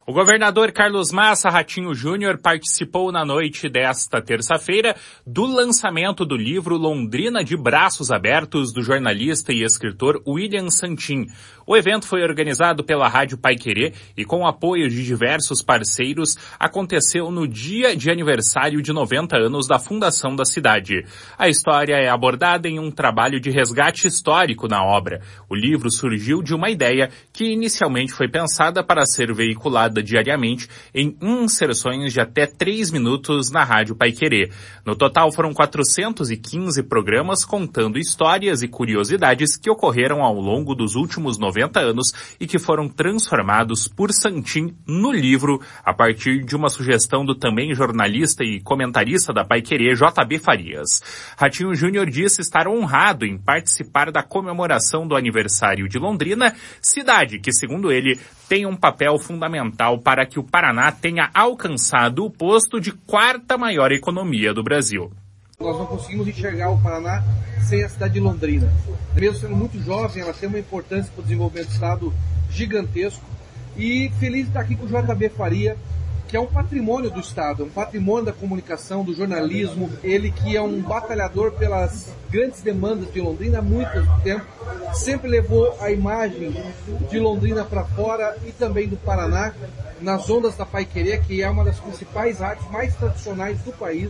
O governador Carlos Massa Ratinho Júnior participou na noite desta terça-feira do lançamento do livro Londrina de Braços Abertos, do jornalista e escritor William Santin. O evento foi organizado pela Rádio Paiquerê e com o apoio de diversos parceiros, aconteceu no dia de aniversário de 90 anos da fundação da cidade. A história é abordada em um trabalho de resgate histórico na obra. O livro surgiu de uma ideia que inicialmente foi pensada para ser veiculada diariamente em inserções de até 3 minutos na Rádio Paiquerê. No total foram 415 programas contando histórias e curiosidades que ocorreram ao longo dos últimos 90 anos e que foram transformados por Santin no livro a partir de uma sugestão do também jornalista e comentarista da Paiquerê, JB Farias. Ratinho Júnior disse estar honrado em participar da comemoração do aniversário de Londrina, cidade que, segundo ele, tem um papel fundamental para que o Paraná tenha alcançado o posto de 4ª maior economia do Brasil. Nós não conseguimos enxergar o Paraná sem a cidade de Londrina. Mesmo sendo muito jovem, ela tem uma importância para o desenvolvimento do Estado gigantesco. E feliz de estar aqui com o JB Faria, que é um patrimônio do Estado, um patrimônio da comunicação, do jornalismo. Ele que é um batalhador pelas grandes demandas de Londrina há muito tempo, sempre levou a imagem de Londrina para fora e também do Paraná, nas ondas da Paiquerê, que é uma das principais rádios mais tradicionais do país.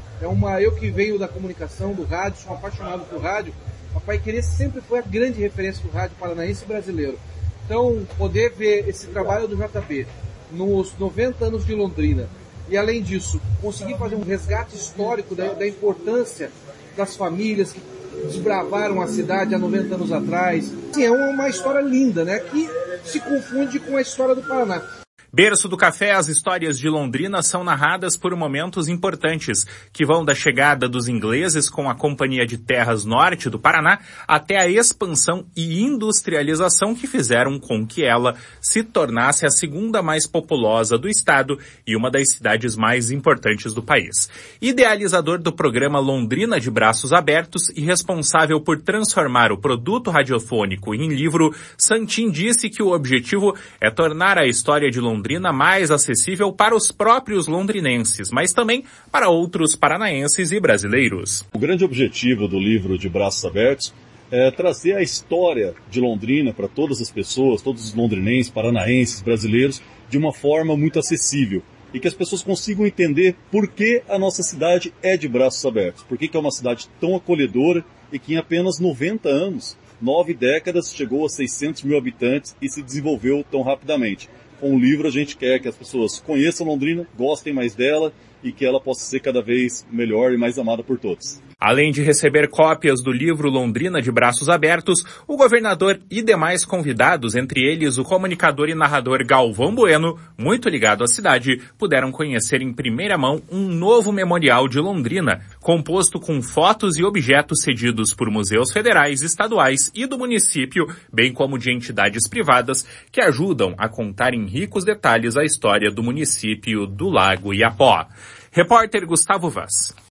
Eu que venho da comunicação, do rádio, sou apaixonado por rádio, a Paiquerê sempre foi a grande referência do rádio paranaense e brasileiro. Então, poder ver esse trabalho do JB nos 90 anos de Londrina e, além disso, conseguir fazer um resgate histórico da importância das famílias que desbravaram a cidade há 90 anos atrás. Sim, é uma história linda, né, que se confunde com a história do Paraná. Berço do Café, as histórias de Londrina são narradas por momentos importantes, que vão da chegada dos ingleses com a Companhia de Terras Norte do Paraná até a expansão e industrialização que fizeram com que ela se tornasse a 2ª mais populosa do estado e uma das cidades mais importantes do país. Idealizador do programa Londrina de Braços Abertos e responsável por transformar o produto radiofônico em livro, Santin disse que o objetivo é tornar a história de Londrina mais acessível para os próprios londrinenses, mas também para outros paranaenses e brasileiros. O grande objetivo do livro de Braços Abertos é trazer a história de Londrina para todas as pessoas, todos os londrinenses, paranaenses, brasileiros, de uma forma muito acessível e que as pessoas consigam entender por que a nossa cidade é de braços abertos, por que é uma cidade tão acolhedora e que em apenas 90 anos, 9 décadas, chegou a 600 mil habitantes e se desenvolveu tão rapidamente. Com o livro a gente quer que as pessoas conheçam Londrina, gostem mais dela e que ela possa ser cada vez melhor e mais amada por todos. Além de receber cópias do livro Londrina de Braços Abertos, o governador e demais convidados, entre eles o comunicador e narrador Galvão Bueno, muito ligado à cidade, puderam conhecer em primeira mão um novo memorial de Londrina, composto com fotos e objetos cedidos por museus federais, estaduais e do município, bem como de entidades privadas, que ajudam a contar em ricos detalhes a história do município do Lago Iapó. Repórter Gustavo Vaz.